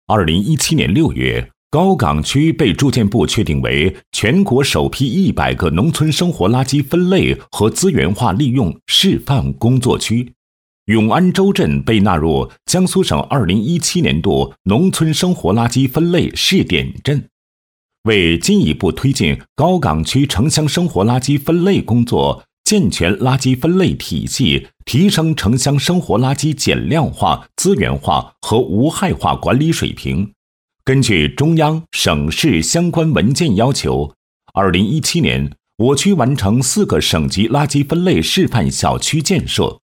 2017年6月，高岗区被住建部确定为全国首批100个农村生活垃圾分类和资源化利用示范工作区。永安洲镇被纳入江苏省2017年度农村生活垃圾分类试点镇。为进一步推进高岗区城乡生活垃圾分类工作，健全垃圾分类体系，提升城乡生活垃圾减量化、资源化和无害化管理水平。根据中央、省市相关文件要求，2017年我区完成4个省级垃圾分类示范小区建设。